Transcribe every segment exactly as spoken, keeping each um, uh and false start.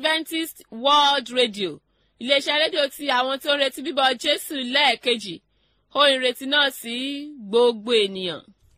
Adventist World Radio iléeṣẹ́ rédíò tí àwọn tó ń retí bíbọ̀ Jésù lẹ́ẹ̀kejì ohùn ìrètí náà sí gbogbo ènìyàn.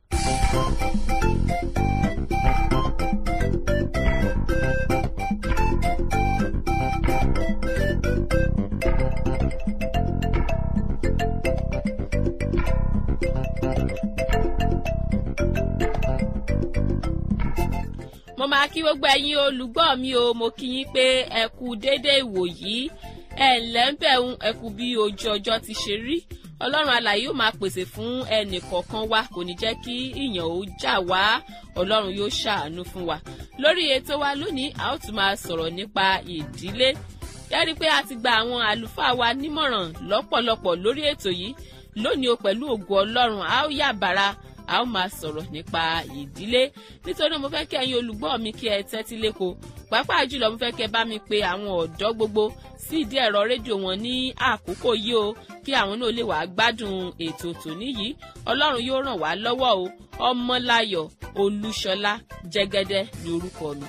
mo máa kí gbogbo ẹ̀yin olùgbọ́ mi o mo kí yín pé ẹ kú déédéé ìwòyí ẹ ǹlẹ́ ń bẹ̀ ń ẹ kú bí ojú ọjọ́ ti ṣe rí ọlọ́run alààyè yóò máa pèsè fún ẹnì kọ̀ọ̀kan wa kò ní jẹ́ kí ìyàn ó jà wá ọlọ́run yóò ṣàánú fún wa lórí ètò wa lónìí a ó tún máa sọ̀rọ̀ nípa ìdílé ẹ rí i pé a ti gba àwọn àlùfáà wa nímọ̀ràn lọ́pọ̀lọpọ̀ lórí ètò yìí lónìí o pẹ̀lú ògo ọlọ́run a ó yà bàrà a ó máa sọ̀rọ̀ nípa ìdílé nítorí mo fẹ́ kí ẹ̀yin olùgbọ́ mi kí ẹ tẹ́tí léko pàápàá jùlọ mo fẹ́ kí ẹ bá mi pe àwọn ọ̀dọ́ gbogbo sí ìdí ẹ̀rọ rédíò wọn ní àkókò yìí o kí àwọn náà lè wá gbádùn ètò tòní yìí ọlọ́run yóò ràn wá lọ́wọ́ o Ọmọláyọ̀ Olúṣọlá Jẹ́gẹ́dẹ́ ní orúkọ mi.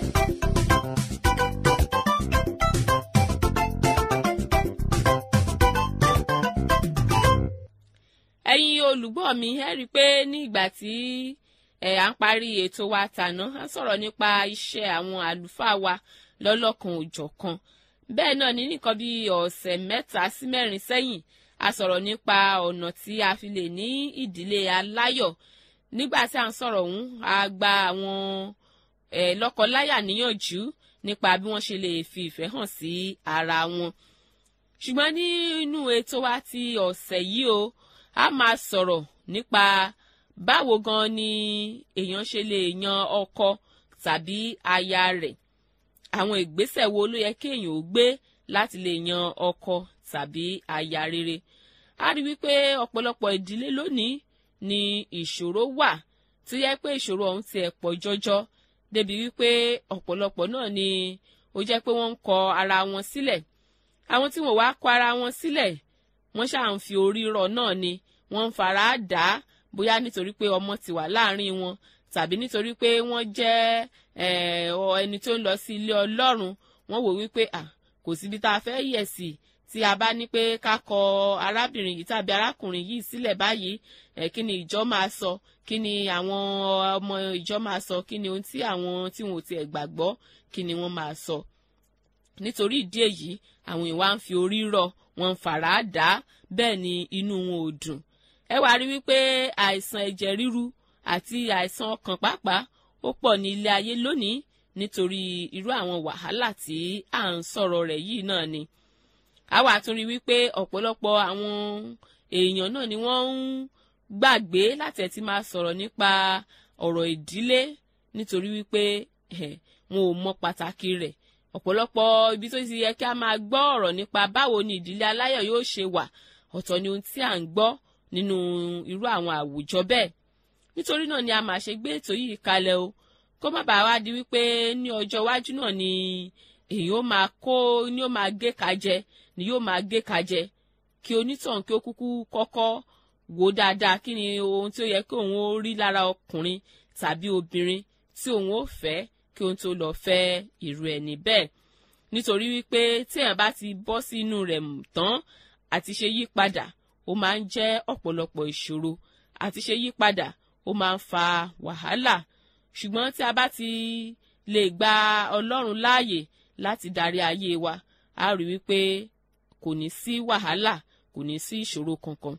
ẹ̀yin olùgbọ́ mi ẹ rí i pé ní ìgbà tí ẹ̀ à ń parí ètò wa tàná a sọ̀rọ̀ nípa iṣẹ́ àwọn àlùfáà wa lọ́lọ́kan òjọ̀kan bẹ́ẹ̀ náà ní nìkan bí ọ̀sẹ̀ mẹ́ta sí mẹ́rin sẹ́yìn a sọ̀rọ̀ nípa ọ̀nà tí a fi lè ní ìdílé aláyọ̀ nígbà tí a ń sọ̀rọ̀ ọ̀hún a gba àwọn ẹ̀ lọ́kọláya níyànjú nípa bí wọ́n ṣe lè fi ìfẹ́ hàn sí ara wọn ṣùgbọ́n nínú ètò wa ti ọ̀sẹ̀ yìí o a máa sọ̀rọ̀ nípa báwo gan ni èèyàn ṣe lè yan ọkọ tàbí aya rẹ̀ àwọn ìgbésẹ̀ wo ló yẹ kí èèyàn ó gbé láti lè yan ọkọ tàbí aya rere a rí wípé ọ̀pọ̀lọpọ̀ ìdílé lónìí ni ìṣòro wà tó yẹ pé ìṣòro ọ̀hún ti ẹ̀ pọ̀ jọjọ débi wípé ọ̀pọ̀lọpọ̀ náà ni ó jẹ́ pé wọ́n ń kọ ara wọn sílẹ̀ àwọn tí wọ́n wá kọ ara wọn sílẹ̀ wọ́n ṣáà ń fi orí rọ̀ náà ni wọ́n ń fara dà á bóyá nítorí pé ọmọ ti wà láàrin wọn tàbí nítorí pé wọ́n jẹ́ ẹni tó ń lọ sí ilé Ọlọ́run wọ́n wò wípé à kò síbi tá a fẹ́ yẹ̀ sí tí a bá ní pé ká kọ arábìnrin yìí tàbí arákùnrin yìí sílẹ̀ báyìí ẹ̀ kí ni ìjọ máa sọ kí ni àwọn ọmọ ìjọ máa sọ kí ni ohun tí àwọn tí wọn ò tiẹ̀ gbàgbọ́ kí ni wọ́n máa sọ nítorí ìdí èyí àwọn ìwà ń fi orí rọ̀ wọ́n ń fara dà á bẹ́ẹ̀ ni inú wọn ò dùn ẹ wá rí wípé àìsàn ẹ̀jẹ̀ ríru àti àìsàn ọkàn pàápàá ó pọ̀ ní ilé ayé lónìí nítorí irú àwọn wàhálà tí à ń sọ̀rọ̀ rẹ̀ yìí náà ni a wá tún rí wípé ọ̀pọ̀lọpọ̀ àwọn èèyàn náà ni wọ́n ń gbàgbé láti ẹ̀ ti máa sọ̀rọ̀ nípa ọ̀rọ̀ ìdílé nítorí wípé wọn ò mọ pàtàkì rẹ̀ ọ̀pọ̀lọpọ̀ ibi tó ti yẹ kí a máa gbọ́ ọ̀rọ̀ nípa báwo ni ìdílé aláyọ̀ yóò ṣe wà ọ̀tọ̀ ni ohun tí à ń gbọ́ nínú irú àwọn àwùjọ bẹ́ẹ̀ nítorí náà ni a máa ṣe gbé ètò yìí kalẹ̀ o kó má bàa wá di wípé ní ọjọ́ iwájú náà ni èyí ó máa kó ni ó máa gé kajẹ ni yóò máa gé kajẹ kí onítàn kí ó kúkú kọ́kọ́ wò dáadáa kí ni ohun tí ó yẹ kí òun ó rí lára ọkùnrin tàbí obìnrin tí òun ó fẹ́ kí ohun tó lọ fẹ́ irú ẹni bẹ́ẹ̀ nítorí wípé téèyàn bá ti bọ́ sí inú rẹ̀ tán àti ṣe yí padà ó máa ń jẹ́ ọ̀pọ̀lọpọ̀ ìṣòro àti ṣe yí padà ó máa ń fa wàhálà ṣùgbọ́n tí a bá ti lè gba Ọlọ́run láàyè láti darí ayé wa a rí wípé kò ní sí wàhálà kò ní sí ìṣòro kankan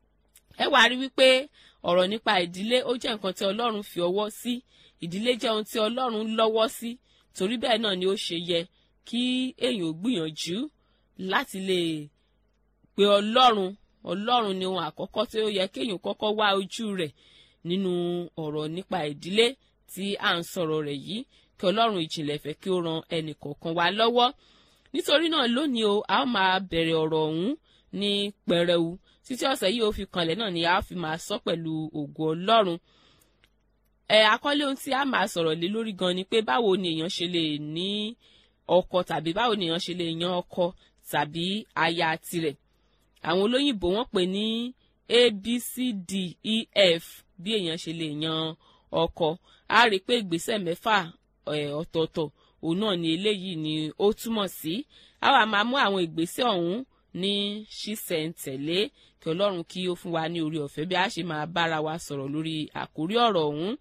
ẹ wá rí wípé ọ̀rọ̀ nípa ìdílé ó jẹ́ nǹkan tí Ọlọ́run fi ọwọ́ sí ìdílé jẹ́ ohun tí Ọlọ́run lọ́wọ́ sí torí bẹ́ẹ̀ náà ni ó ṣe yẹ kí èèyàn ó gbìyànjú láti lè pe Ọlọ́run Ọlọ́run ni ohun àkọ́kọ́ tí ó yẹ kéèyàn kọ́kọ́ wá ojú rẹ̀ nínú ọ̀rọ̀ nípa ìdílé tí à ń sọ̀rọ̀ rẹ̀ yìí kí Ọlọ́run ìjìnlẹ̀ fẹ́ kí ó ran ẹnì kọ̀ọ̀kan wa lọ́wọ́ nítorí náà lónìí o a ó máa bẹ̀rẹ̀ ọ̀rọ̀ ọ̀hún ní pẹrẹwu títí ọ̀sẹ̀ yìí ó fi kanlẹ̀ náà ni a ó fi máa sọ pẹ̀lú ògo Ọlọ́run ẹ àkọlé ohun tí a máa sọ̀rọ̀ lé lórí gan ni pé báwo ni èèyàn ṣe lè ní ọkọ tàbí báwo ni èèyàn ṣe lè yan ọkọ tàbí aya tirẹ̀ àwọn olóyìnbó wọ́n pè ní a b c d e f bí èèyàn ṣe lè yan ọkọ a rí i pé ìgbésẹ̀ mẹ́fà ọ̀tọ̀ọ̀tọ̀ òun náà ni eléyìí ni ó túmọ̀ sí. a wá máa mú àwọn ìgbésẹ̀ ọ̀hún ní ṣísẹ̀ntẹ̀lé kí ọlọ́run kí ó fún wa ní orí ọ̀fẹ́ bí a ṣe máa bára wa sọ̀rọ̀ lórí àkórí ọ̀rọ̀ ọ̀hún.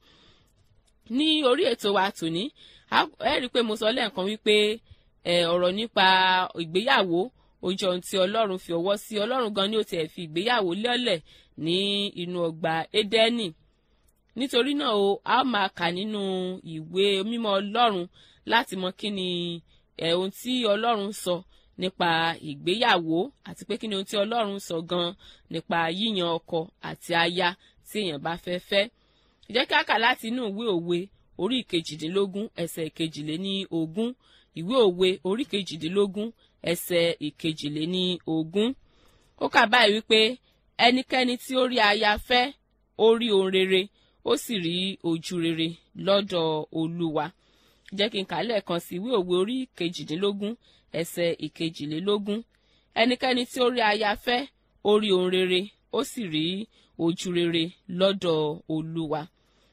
ní orí ètò wa tòní ẹ rí i pé mo sọ lẹ́ẹ̀kan wípé ọ̀rọ̀ nípa ìgbéyàwó ó jẹ́ ohun tí ọlọ́run fi ọwọ́ sí. ọlọ́run gan ni ó tiẹ̀ fi ìgbéyàwó lọ́lẹ̀ ní inú ọgbà édẹ́nì. nítorí náà o a máa kà nínú ìwé mímọ́ ọlọ́run láti mọ kí ni ohun tí ọlọ́run sọ nípa ìgbéyàwó àti pé kí ni ohun tí ọlọ́run sọ gan nípa yíyan ọkọ àti aya tí èèyàn bá fẹ́ fẹ́. jẹ́ kí a kà láti inú ìwé òwe orí ìkejìdínlógún ẹsẹ̀ ìkejìléní ogún. ìwé òwe orí ìkejìdínlógún ẹsẹ̀ ìkejìléní ogún. ó kà báyìí wípé ẹnikẹ́ni tí ó rí aya fẹ́ ó rí ohun rere ó sì rí ojú rere lọ́dọ̀ Olúwa. jẹ́ kí n kà lẹ́ẹ̀kan sí ìwé òwe orí ìkejìdínlógún ẹsẹ̀ ìkejìlélógún. ẹnikẹ́ni tí ó rí aya fẹ́ ó rí ohun rere ó sì rí ojú rere lọ́dọ̀ Olúwa.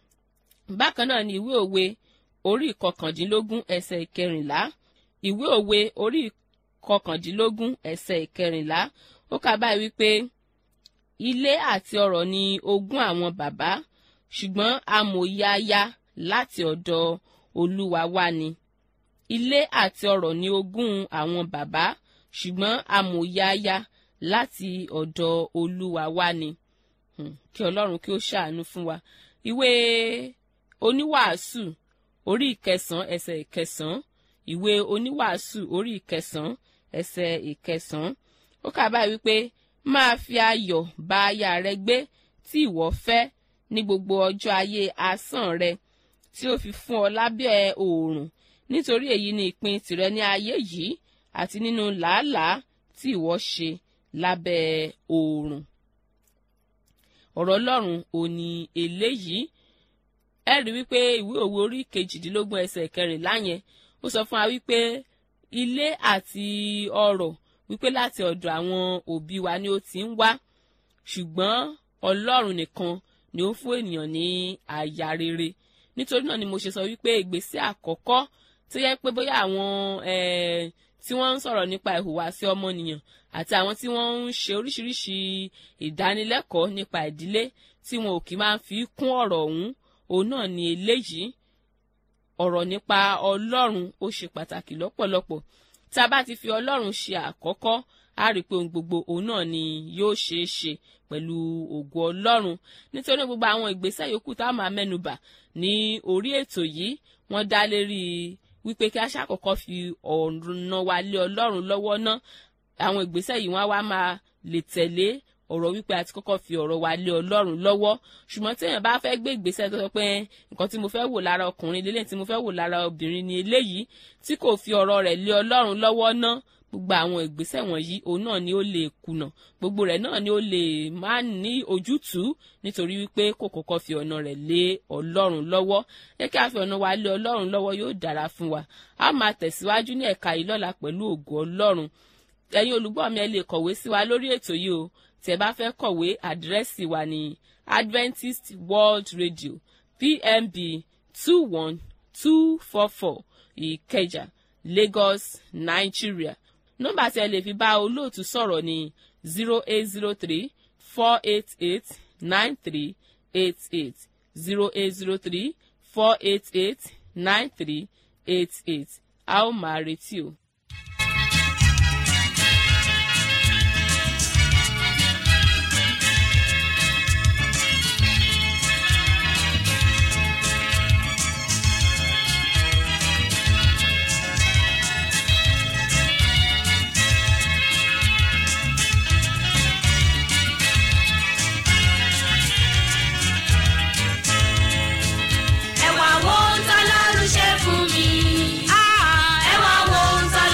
bákan náà ni ìwé òwe orí ìkọkàndínlógún ẹsẹ̀ ìkẹrìnlá. ìwé òwe orí ìkọkàndínlógún ẹsẹ̀ ìkẹrìnlá ó kà báyìí wípé ilé àti ọrọ̀ ni ogún àwọn bàbá ṣùgbọ́n amòye aya láti ọ̀dọ̀ Olúwa wá ni. ilé àti ọrọ̀ ni ogún àwọn bàbá ṣùgbọ́n amòye aya láti ọ̀dọ̀ Olúwa wá ni. Hmm. kí Ọlọ́run kí ó ṣàánú fún wa. ìwé oníwàásù orí ìkẹsàn-án ẹsẹ̀ ìkẹsàn-án. ìwé oníwàásù orí ìkẹsàn-án ẹsẹ̀ ìkẹsàn-án. ó kà báyìí wípé máa fi ayọ̀ bá aya rẹ gbé tí ìwọ fẹ́ ní gbogbo ọjọ́ ayé asán rẹ tí ó fi fún ọ lábẹ́ oòrùn nítorí èyí ni ìpín tìrẹ ní ayé yìí àti nínú làálàá tí ìwọ ṣe lábẹ́ oòrùn. ọ̀rọ̀ Ọlọ́run ò ní eléyìí. ẹ rí wípé ìwé òwe orí kejìdínlógún ẹsẹ̀ kẹrìnlá yẹn ó sọ fún wa wípé ilé àti ọrọ̀ wípé láti ọ̀dọ̀ àwọn òbí wa ni ó ti ń wá ṣùgbọ́n Ọlọ́run nìkan ni ó fún ènìyàn ní aya rere. nítorí náà ni mo ṣe sọ wípé ìgbésẹ̀ àkọ́kọ́ tó yẹ pé bóyá àwọn tí wọ́n ń sọ̀rọ̀ nípa ìhùwàsí ọmọnìyàn àti àwọn tí wọ́n ń ṣe oríṣiríṣi ìdánilẹ́kọ̀ọ́ nípa ìdílé tí wọn ò kì í máa fi kún ọ̀rọ̀ ọ̀hún òun náà ni eléyìí. ọ̀rọ̀ nípa Ọlọ́run ó ṣe pàtàkì lọ́pọ̀lọpọ̀. tá a bá ti fi Ọlọ́run ṣe àkọ́kọ́ a rí i pé ohun gbogbo òun náà ni yóò ṣeé ṣe pẹ̀lú ògo Ọlọ́run. nítorí gbogbo àwọn ìgbésẹ̀ yòókù tá a máa mẹ́nubà ní orí ètò yìí wọ́n dá lérí wípé kí a ṣàkọ́kọ́ fi ọ̀nà wa lé Ọlọ́run lọ́wọ́ ná. àwọn ìgbésẹ̀ yìí wọ́n á wá máa lè tẹ̀lé ọ̀rọ̀ wípé a ti kọ́kọ́ fi ọ̀rọ̀ wa lé Ọlọ́run lọ́wọ́. ṣùgbọ́n téèyàn bá fẹ́ gbé ìgbésẹ̀ tó sọ pé nǹkan tí mo fẹ́ wò lára ọkùnrin lélẹ́yìn tí mo fẹ́ wò lára obìnrin ni eléyìí tí kò fi ọ̀rọ̀ rẹ̀ lé Ọlọ́run lọ́wọ́ ná, gbogbo àwọn ìgbésẹ̀ wọ̀nyí òun náà ni ó lè kùnà, gbogbo rẹ̀ náà ni ó lè má ní ojútùú nítorí wípé kò kọ́kọ́ fi ọ̀nà rẹ̀ lé Ọlọ́run lọ́wọ́. yẹ kí a fi ọ̀nà wa lé Ọlọ́run lọ́wọ́ yóò dára fún wa. a máa tẹ̀síwájú ní ẹ̀ka yìí lọ́la pẹ̀lú ògo Ọlọ́run. ẹ̀yin olùgbọ́ mi ẹ lè kọ̀wé sí wa lórí ètò yìí o. tí ẹ bá fẹ́ kọ̀wé àdírẹ́sì wa ní Adventist World Radio P M B two one two four four Ìkẹjà, Lagos, Nigeria. nọ́mbà tí ẹ lè fi bá olóòtú sọ̀rọ̀ ní zero eight zero three four eight eight nine three eight eight zero eight zero three four eight eight nine three eight eight. a ó máa retí o. Ẹ wá wo ohun t'Ọlọ́run ṣe fún mi. Ah, ẹ wá wo ohun t'Ọlọ́run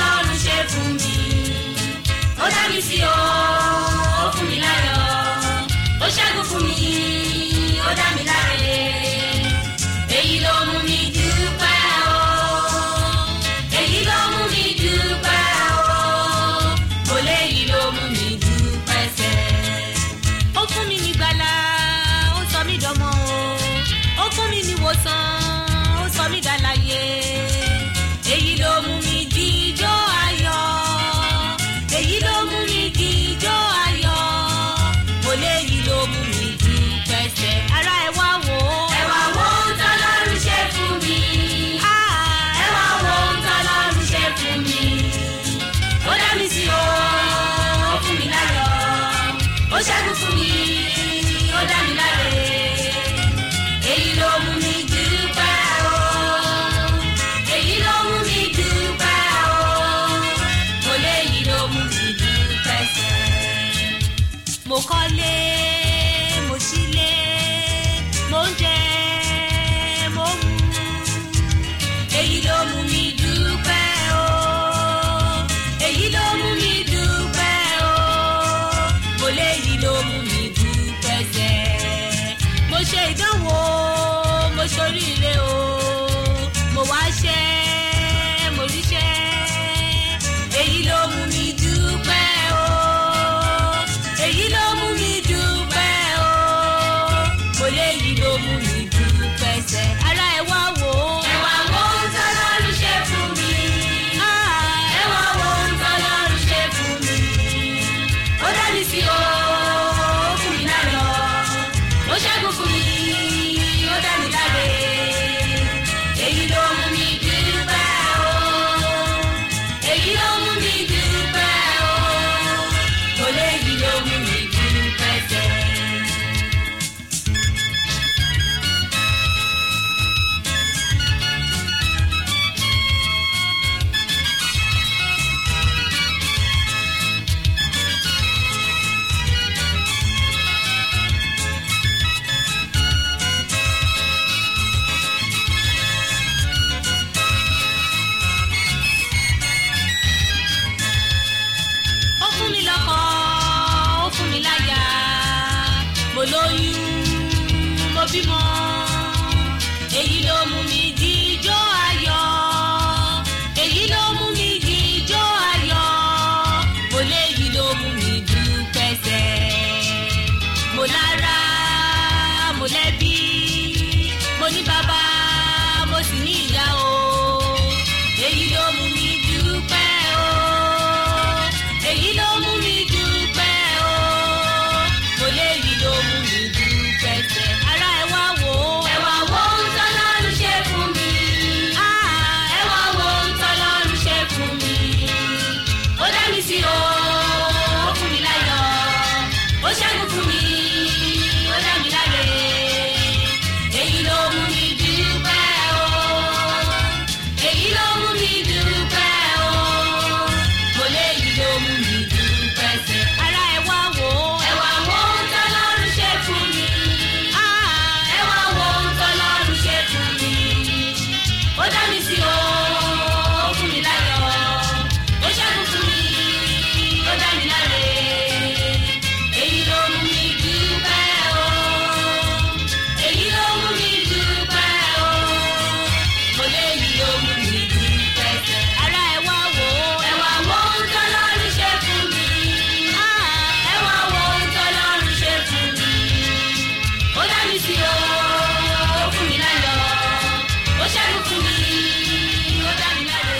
sí o, ó fún mi láyọ̀, ó ṣẹ́gun fún mi, ó dá mi láre. Èyí ló mú mi dúpẹ́ o, èyí ló mú mi dúpẹ́ o, mo lè yí ló mú mi dúpẹ́ sẹ́. Ará ẹ wá wò ó, ẹ wá wo ohun t'Ọlọ́run ṣe fún mi. Ẹ wá wo ohun t'Ọlọ́run ṣe fún mi. Ó dá mi sí o, ó fún mi láyọ̀, ó ṣẹ́gun fún mi, ó dá mi láre.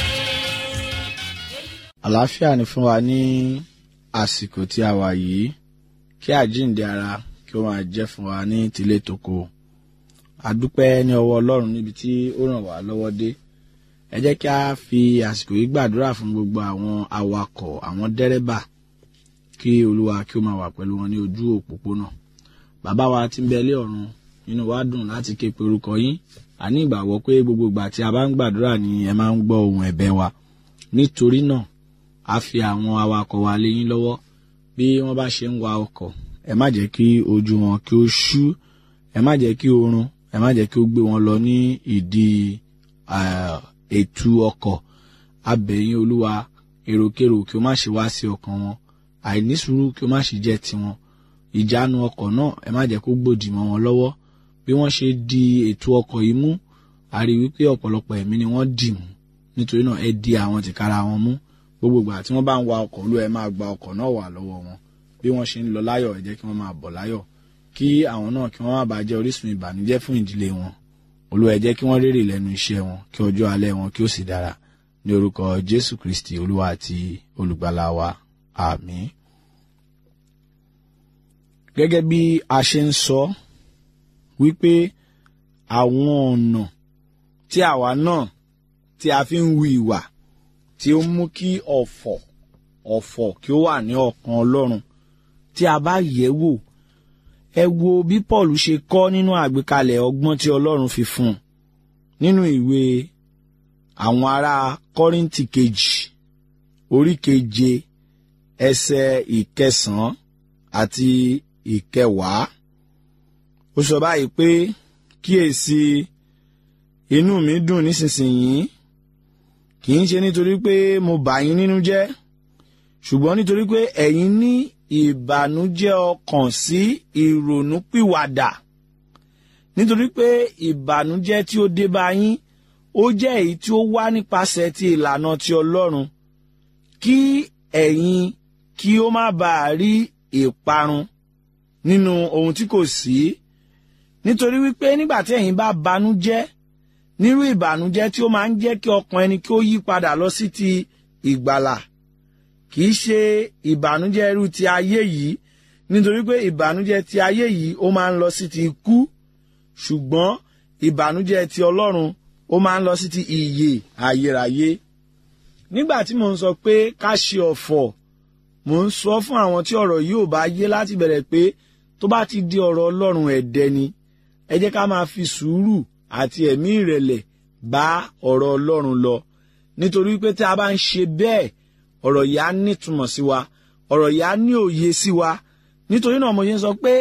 Àlàáfíà ni fún wa ní àsìkò tí a wà yìí, kí àjíǹde ara kí ó máa jẹ́ fún wa ní tilé toko. A dúpẹ́ ní ọwọ́ Ọlọ́run níbi tí ó ràn wá lọ́wọ́ dé. Ẹ jẹ́ kí a fi àsìkò yìí gbàdúrà fún gbogbo àwọn awakọ̀, àwọn dẹ́rẹ́bà, kí Olúwa kí ó máa wà pẹ̀lú wọn ní ojú òpópónà. Bàbá wa tí ń bẹ lé ọ̀run, inú wa dùn láti ké pe orúkọ yín. A ní ìgbàgbọ́ pé gbogbo ìgbà tí a bá ń gbàdúrà ni ẹ máa ń gbọ́ ohùn ẹ̀bẹ̀ wa. Nítorí náà, a fi àwọn awakọ̀ wa lé yín lọ́wọ́. Bí wọ́n bá ṣe ń wa ọkọ̀, ẹ má jẹ́ kí ojú wọn kí ó ṣú, ẹ má jẹ́ kí oorun, ẹ má jẹ́ kí ó gbé wọn lọ ní ìdí ètú ọkọ̀. A bẹ̀ yín Olúwa, èròkérò kí ó má ṣe wá sí ọkàn wọn, àìnísùúrù kí ó má ṣe jẹ́ tiwọn. Ìjánu ọkọ̀ náà ẹ má jẹ́ kó gbòdì mọ́ wọn lọ́wọ́. Bí wọ́n ṣe di ètò ọkọ̀ yìí mú, a rí wípé ọ̀pọ̀lọpọ̀ ẹ̀mí ni wọ́n dì mú. Nítorí náà ẹ di àwọn tìkára wọn mú. Gbogbo ìgbà tí wọ́n bá ń wa ọkọ̀, Olúwa ẹ máa gba ọkọ̀ náà wà lọ́wọ́ wọn. Bí wọ́n ṣe ń lọ láyọ̀, ẹ jẹ́ kí wọ́n máa bọ̀ láyọ̀. Kí àwọn náà kí wọ́n má bàa jẹ́ orísun ìbànújẹ́ fún ìdílé wọn. Olúwa ẹ jẹ́ kí wọ́n rérè lẹ́nu iṣẹ́ wọn, kí ọjọ́ alẹ́ wọn kí ó sì dára. Ní orúkọ Jésù Kristi Olúwa àti Olùgbàlà wa. Àmín. Gẹ́gẹ́ bí a ṣe ń sọ wípé àwọn ọ̀nà tí àwa náà tí a fi ń hu ìwà tí ó mú kí ọ̀fọ̀ ọ̀fọ̀ kí ó wà ní ọkàn Ọlọ́run, tí a bá yẹ̀ wò, ẹ wo bí Paul ṣe kọ́ nínú àgbékalẹ̀ ọgbọ́n tí Ọlọ́run fi fún un nínú ìwé àwọn ará Kọ́ríńtì kejì orí keje ẹsẹ̀ ìkẹsàn-án àti ìkẹwàá. Ó sọ báyìí pé, kíyèsí, inú mi dùn nísinsìnyí, kì í ṣe nítorí pé mo bà yín nínú jẹ́, ṣùgbọ́n nítorí pé ẹ̀yin ní ìbànújẹ́ ọkàn sí ìrònúpìwàdà. Nítorí pé ìbànújẹ́ tí ó dé bá yín, ó jẹ́ èyí tí ó wá nípasẹ̀ ti ìlànà ti Ọlọ́run, kí ẹ̀yin kí ó má bàa rí ìparun nínú ohun tí kò sí. Nítorí wípé nígbà tí ẹ̀yin bá banújẹ́, nírú ìbànújẹ́ tí ó máa ń jẹ́ kí ọkàn ẹni kí ó yí padà lọ sí ti ìgbàlà, kì í ṣe ìbànújẹ́ irú ti ayé yìí, nítorí pé ìbànújẹ́ ti ayé yìí ó máa ń lọ sí ti ikú, ṣùgbọ́n ìbànújẹ́ ti Ọlọ́run ó máa ń lọ sí ti ìyè ayérayé. Nígbà tí mò ń sọ pé ká ṣe ọ̀fọ̀, mò ń sọ fún àwọn tí ọ̀rọ̀ yìí ò bá yé láti bẹ̀rẹ̀ pé tó bá ti di ọ̀rọ̀ Ọlọ́run ẹ̀dẹ́ ni. Ẹ jẹ́ ká máa fi sùúrù àti ẹ̀mí ìrẹ̀lẹ̀ bá ọ̀rọ̀ Ọlọ́run lọ, nítorí pé tí a bá ń ṣe bẹ́ẹ̀, ọ̀rọ̀ yìí á nítumọ̀ sí wa, ọ̀rọ̀ yìí á ní òye sí wa. Nítorí náà mo yẹn sọ pé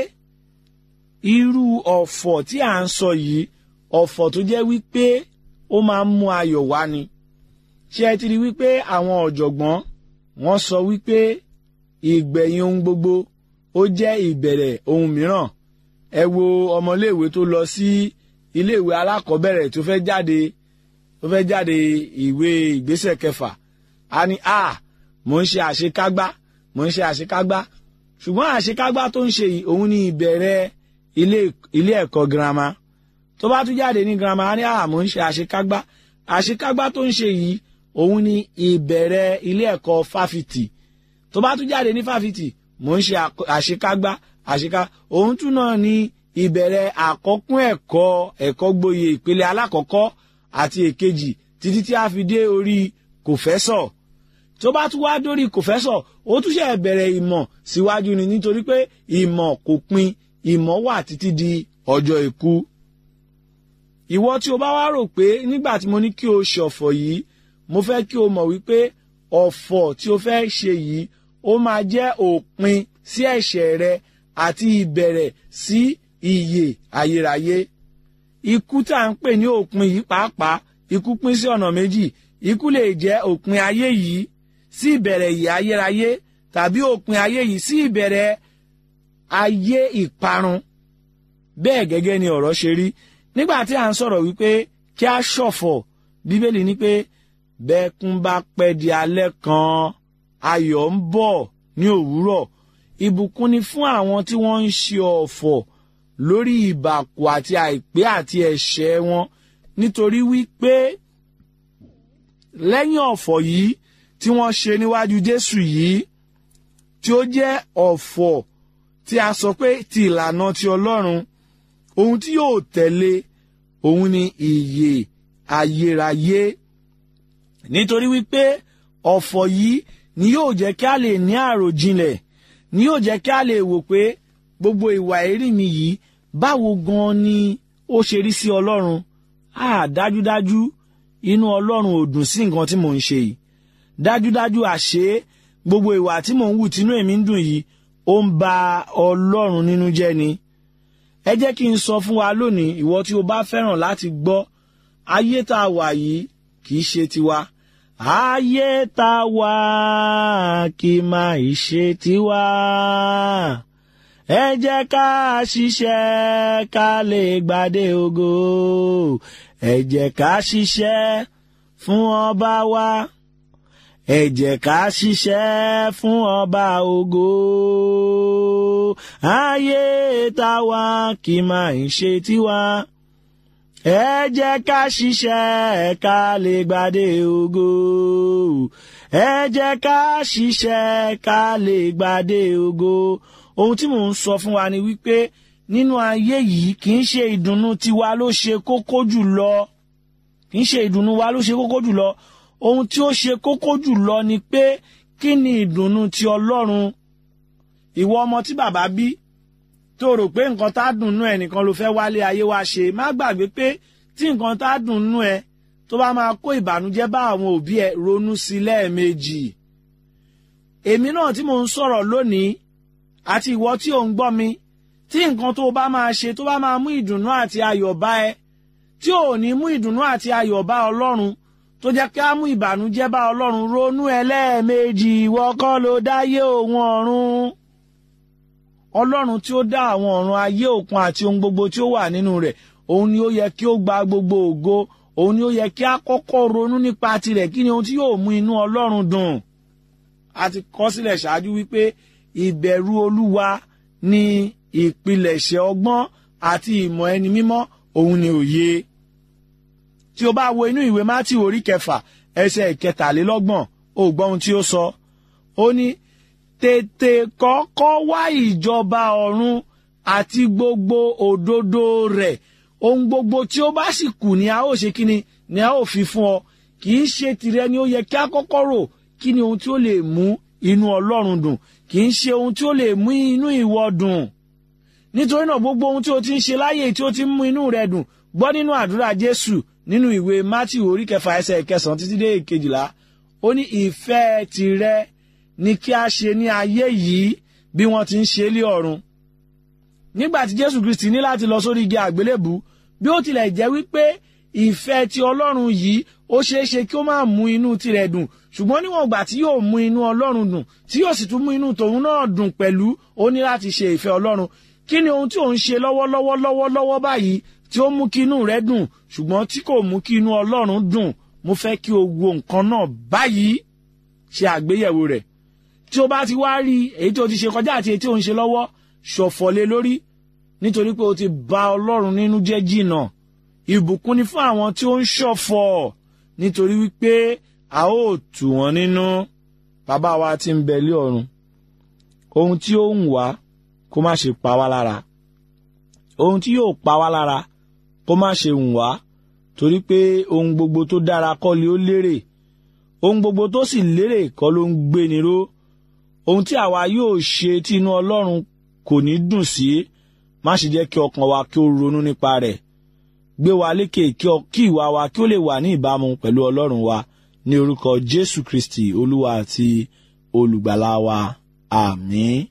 irú ọ̀fọ̀ tí à ń sọ yìí, ọ̀fọ̀ tó jẹ́ wípé ó máa ń mú ayọ̀ wá ni. Ṣé ẹ ti rí wípé àwọn ọ̀jọ̀gbọ́n wọ́n sọ wípé ìgbẹ̀yìn ohun gbogbo ó jẹ́ ìbẹ̀rẹ̀ ohun mìíràn. Ẹ wo ọmọléèwé tó lọ sí iléèwé alákọ̀ọ́bẹ̀rẹ̀ tó fẹ́ jáde tó fẹ́ jáde ìwé ìgbésẹ̀ kẹfà. A ní a mò ń ṣe àṣekágbá mò ń ṣe àṣekágbá ṣùgbọ́n àṣekágbá tó ń ṣe yìí òun ní ìbẹ̀rẹ̀ ilé ilé ẹ̀kọ́ girama. Tó bá tún jáde ní girama, a ní a mò ń ṣe àṣekágbá àṣekágbá tó ń ṣe yìí òun ní ìbẹ̀rẹ̀ ilé ẹ̀kọ́ fáfitì. Tó bá tún jáde ní fáfitì, mò ń ṣe àṣekágbá àṣeká òun tún náà ní ìbẹ̀rẹ̀ àkọ́kún ẹ̀kọ́ ẹ̀kọ́ gboyè ìpele alákọ̀ọ́kọ́ àti èkejì títí tí a fi dé orí kòfẹ́sọ̀. Tó bá tún wá dórí kòfẹ́sọ̀, ó tún ṣe bẹ̀rẹ̀ ìmọ̀ síwájú ni, nítorí pé ìmọ̀ kò pin, ìmọ̀ wà títí di ọjọ́ ikú. Ìwọ tí o bá wá rò pé nígbà tí mo ní kí o ṣọ̀fọ̀ yìí, mo fẹ́ kí o mọ̀ wípé ọ̀fọ̀ tí o fẹ́ ṣe yìí ó máa jẹ́ òpin sí ẹ̀ṣẹ̀ rẹ àti ìbẹ̀rẹ̀ sí ìyè ayérayé. Ikú tá à ń pè ní òpin yìí pàápàá, ikú pín sí ọ̀nà méjì. Ikú lè jẹ́ òpin ayé yìí sí ìbẹ̀rẹ̀ ìyè ayérayé, tàbí òpin ayé yìí sí ìbẹ̀rẹ̀ ayé ìparun. Bẹ́ẹ̀ gẹ́gẹ́ ni ọ̀rọ̀ ṣe rí nígbà tí à ń sọ̀rọ̀ wípé kí a ṣọ̀fọ̀. Bíbélì ní pé bẹ́kún bá pẹ́ di alẹ́ kan, ayọ̀ ń bọ̀ ní òwúrọ̀. Ìbùkún ni fún àwọn tí wọ́n ń ṣe ọ̀fọ̀ lórí ìbàkù àti àìpé àti ẹ̀ṣẹ̀ wọn, nítorí wípé lẹ́yìn ọ̀fọ̀ yìí tí wọ́n ṣe níwájú Jésù yìí, tí ó jẹ́ ọ̀fọ̀ tí a sọ pé ti ìlànà ti Ọlọ́run, ohun tí yóò tẹ̀lé òun ni ìyè ayérayé. Nítorí wípé ọ̀fọ̀ yìí ni yóò jẹ́ kí a lè ní àròjinlẹ̀, ni yóò jẹ́ kí a lè wò pé gbogbo ìwà èrí mi yìí báwo gan ni ó ṣe rí sí Ọlọ́run. Ah, dájúdájú inú Ọlọ́run ò dùn sí nǹkan tí mò ń ṣe yìí. Dájúdájú àṣé gbogbo ìwà tí mò ń wù tínú èmi ń dùn yìí ó ń ba Ọlọ́run nínú jẹ́ ni. Ẹ jẹ́ kí n sọ fún wa lónìí, ìwọ tí o bá fẹ́ràn láti gbọ́, ayé tá a wà yìí kì í ṣe tiwa. Ayé tá a wà kì í máa ṣe tiwa. Ẹ jẹ́ ká ṣiṣẹ́ ká lè gbadé ògo. Ẹ jẹ́ ká ṣiṣẹ́ fún ọba wa. Ẹ jẹ́ ká ṣiṣẹ́ fún ọba ògo. Ayé tá a wà kì í máa ṣe tiwa. Ẹ jẹ́ ká ṣiṣẹ́ ká lè gbadé ògo. Ẹ jẹ́ ká ṣiṣẹ́ ká lè gbadé ògo. Ohun tí mò ń sọ fún wa ni wípé nínú ayé yìí kì í ṣe ìdùnnú tiwa ló ṣe kókó jùlọ. Kì í ṣe ìdùnnú wa ló ṣe kókó jùlọ. Ohun tí ó ṣe kókó jùlọ ni pé kí ni ìdùnnú ti Ọlọ́run. Ìwọ ọmọ tí bàbá bí tó rò pé nǹkan tá dùn nú ẹ nìkan ló fẹ́ wálé ayé wa ṣe, má gbàgbé pé tí nǹkan tá dùn nú ẹ tó bá máa kó ìbànújẹ́ bá àwọn òbí ẹ, ronú sí lẹ́ẹ̀mejì. Èmi náà tí mò ń sọ̀rọ̀ lónìí àti ìwọ tí ò ń gbọ́ mi, tí nǹkan tó bá máa ṣe tó bá máa mú ìdùnnú àti ayọ̀ bá ẹ, tí ò ní mú ìdùnnú àti ayọ̀ bá Ọlọ́run, tó jẹ́ kí á mú ìbànújẹ́ bá Ọlọ́run, ronú ẹlẹ́ẹ̀mejì. Ìwọ kọ́ ló dáyé òun ọ̀run. Ọlọ́run tí ó dá àwọn ọ̀run, ayé, òkun àti ohun gbogbo tí ó wà nínú rẹ̀, òun ni ó yẹ kí ó gba gbogbo ògo. Òun ni ó yẹ kí á kọ́kọ́ ronú nípa tirẹ̀. Kí ni ohun tí yóò mú inú Ọlọ́run dùn? A ti kọ sílẹ̀ ṣáájú wípé ìbẹ̀rù Olúwa ni ìpilẹ̀ṣẹ̀ ọgbọ́n àti ìmọ̀ ẹni mímọ́, òun ni òye. Tí o bá wo inú ìwé Mátíù orí kẹfà ẹsẹ̀ ìkẹtàlélọ́gbọ̀n, ó gbọ́ ohun tí ó sọ. Ó ní, tètè kọ́kọ́ wá ìjọba ọ̀run àti gbogbo òdodo rẹ̀, ohun gbogbo tí ó bá sì kù ni a ó ṣe kíni, ni a ó fi fún ọ. Kì í ṣe tìrẹ ni ó yẹ kí a kọ́kọ́ rò. Kí ni ohun tí ó lè mú inú Ọlọ́run dùn? Kì í ṣe ohun tí ó lè mú inú ìwọ dùn. Nítorí náà gbogbo ohun tí o ti ń ṣe láyé tí ó ti ń mú inú rẹ dùn, gbọ́ nínú àdúrà Jésù nínú ìwé Mátíù orí kẹfà ẹsẹ̀ ìkẹsàn títí dé ìkejìlá. Ó ní ìfẹ́ tìrẹ ni kí a ṣe ní ayé yìí bí wọ́n ti ń ṣe lé ọ̀run. Nígbà tí Jésù Kristi ní láti lọ sórí igi àgbélébù, bí ó tilẹ̀ jẹ́ wípé ìfẹ́ ti Ọlọ́run yìí ó ṣeé ṣe kí ó má mú inú tirẹ̀ dùn, ṣùgbọ́n níwọ̀n ìgbà tí yóò mú inú Ọlọ́run dùn, tí yóò sì tún mú inú tòun náà dùn pẹ̀lú, ó ní láti ṣe ìfẹ́ Ọlọ́run. Kí ni ohun tí ò ń ṣe lọ́wọ́lọ́wọ́ lọ́wọ́lọ́wọ́ báyìí tí ó mú kí inú rẹ dùn ṣùgbọ́n tí kò mú kí inú Ọlọ́run dùn? Mo fẹ́ kí o wo nǹkan náà báyìí, ṣe àgbéyẹ̀wò rẹ̀. Tí o bá ti wá rí èyí tí o ti ṣe kọjá àti èyí tí o ń ṣe lọ́wọ́, ṣọ̀fọ̀ lé lórí, nítorí pé o ti bà Ọlọ́run nínú jẹ́ jìnnà. Ìbùkún ni fún àwọn tí ó ń ṣọ̀fọ̀, nítorí wípé a ó tù wọ́n nínú. Bàbá wa tí ń bẹ lé ọ̀run, ohun tí ó ń wá kó má ṣe pa wá lára. Ohun tí yóò pa wá lára kó má ṣe hùn wá, torí pé ohun gbogbo tó dára kọ́ ni ó lérè. Ohun gbogbo tó sì lérè kọ́ ló ń gbéni ró. Ohun tí àwa yóò ṣe tí inú Ọlọ́run kò ní dùn sí, má ṣe jẹ́ kí ọkàn wa kí ó ronú nípa rẹ̀. Gbé wa lékè kí ìwà wa kí ó lè wà ní ìbámu pẹ̀lú Ọlọ́run wa, ní orúkọ Jésù Kristi Olúwa àti Olùgbàlà wa. Àmín.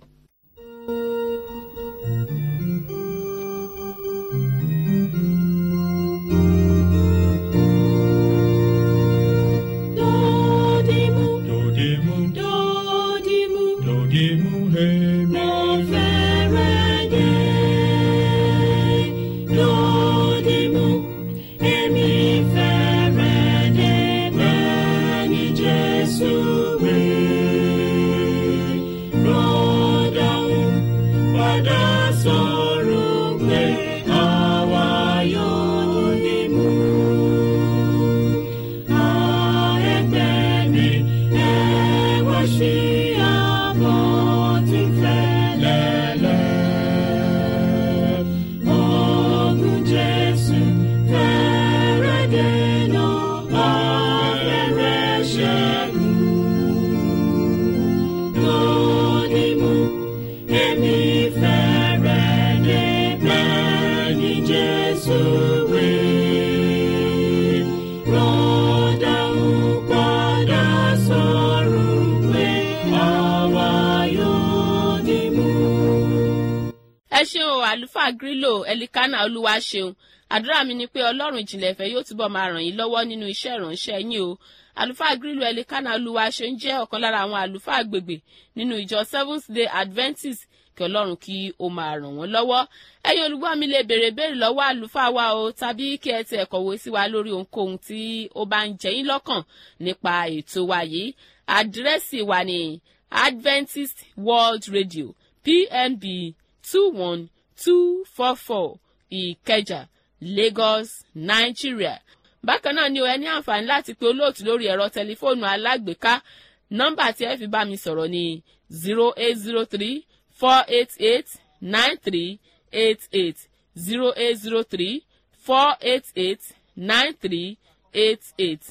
àlùfáà Grílò Ẹlikánà Olúwaṣeun àdúrà mi ni pé ọlọ́run ìjìnlẹ̀ ìfẹ́ yóò túbọ̀ máa ràn yín lọ́wọ́ nínú iṣẹ́ ìránṣẹ́ yín o àlùfáà Grílò Ẹlikánà Olúwaṣeun jẹ́ ọ̀kan lára àwọn àlùfáà agbègbè nínú ìjọ Seventh Day Adventist kí ọlọ́run kí ó máa ràn wọ́n lọ́wọ́ ẹ̀yin olùgbọ́ mi lè béèrè béèrè lọ́wọ́ àlùfáà wa o tàbí kí ẹ ti kọ̀wé sí wa lórí ohunkóhun tí ó bá ń jẹ yín lọ́kàn nípa ètò wa yìí àdírẹ́sì wa ní Adventist World Radio P M B two one two four four Ìkẹjà Lagos Nigeria bákan náà ni o ẹ ní àǹfààní láti pe olóòtú lórí ẹ̀rọ tẹlifóònù alágbèéká nọ́mbà tí ẹ fi bá mi sọ̀rọ̀ ní zero eight zero three four eight eight nine three eight eight zero eight zero three four eight eight nine three eight eight.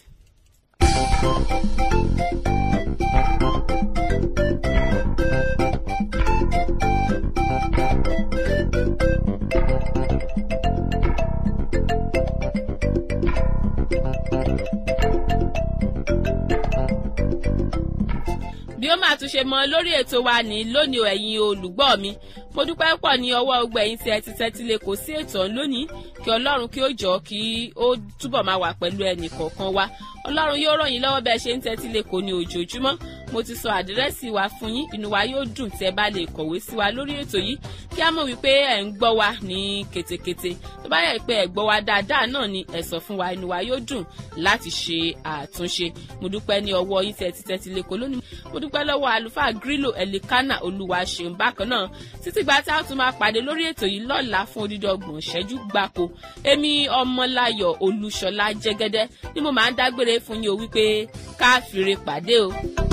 bí ó máa tún ṣe mọ lórí ètò wa ní lónìí o ẹ̀yin olùgbọ́ mi mo dúpẹ́ pọ̀ ní ọwọ́ ọgbẹ́ yín tí ẹ ti tẹ́tí lé kò sí ètò lónìí kí ọlọ́run kí ó jọ kí ó túbọ̀ máa wà pẹ̀lú ẹnì kọ̀ọ̀kan wa ọlọ́run yóò ràn yín lọ́wọ́ bẹ́ẹ̀ ṣe ń tẹ́tí lé kò ní ojoojúmọ́ mo ti sọ àdírẹ́sì wa fún yín inú wa yóò dùn tí ẹ bá lè kọ̀wé sí wa lórí ètò yìí kí á mọ̀ wípé ẹ̀ ń gbọ́ wa ní ketekete tó bá yẹ pé ẹ̀ gbọ́ wa dáadáa náà ni ẹ sọ fún wa inú wa yóò dùn láti ṣe àtúnṣe mo dúpẹ́ ní ọwọ́ yín tí ẹ ti tẹ́tí lé kò lónìí mo dúpẹ́ lọ́wọ́ àlùfáà Grílò Ẹlikánà Olúwaṣeun bákan náà títí gba tí a tún máa pàdé lórí ètò yìí lọ́la fún odidi ọgbọ̀n ìṣẹ́jú gbáko èmi Ọmọláyọ̀ Olúṣọlá Jẹ́gẹ́dẹ́ ni mo máa ń dágbére fún yín o wípé ká fìrè pàdé o.